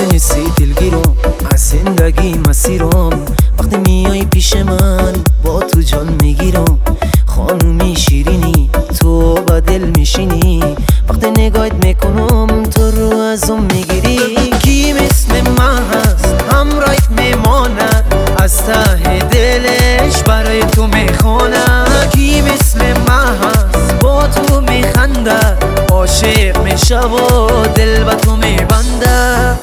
وقتی نیستی دلگیرم از زندگی مسیرم، وقتی میای پیش من با تو جان میگیرم. خانومی شیرینی تو با دل میشینی، وقتی نگاهت میکنم تو رو ازم میگیری. کی مثل من هست همراهت میماند، از ته دلش برای تو میخواند. کی مثل من هست با تو میخنده، عاشق میشه و دل با تو میبنده.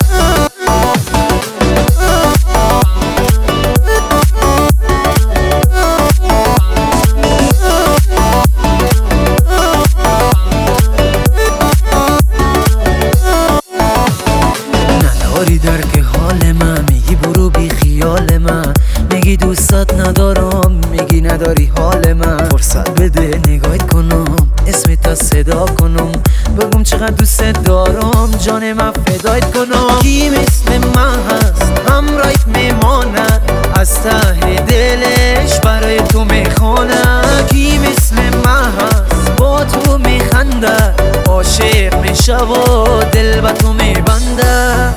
نداری درک حال من، میگی برو بی خیال من، میگی دوستت ندارم، میگی نداری حال من. فرصت بده نگاهت کنم، اسم تا صدا کنم، بگم چقدر دوست دارم، جان من فدایت کنم. کی مثل من هست همراهت میماند، از ته دلش برای تو میخواند. کی مثل من هست با تو میخنده، عاشق میشه و دل با تو میبنده.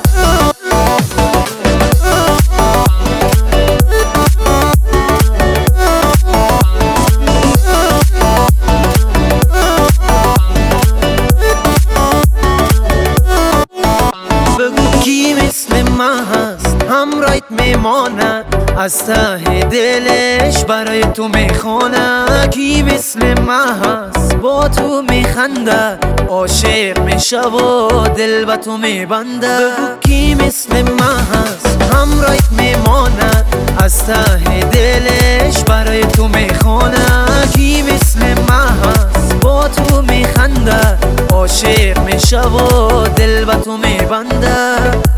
کی مثل من هست همراهت میماند، از ته دلش برای تو میخواند. کی مثل من هست با تو میخنده، عاشق میشه و دل با تو میبنده. کی مثل من هست همراهت میماند، از ته دلش برای تو میخواند. کی مثل من هست با تو میخنده، عاشق میشه و دل با تو میبنده.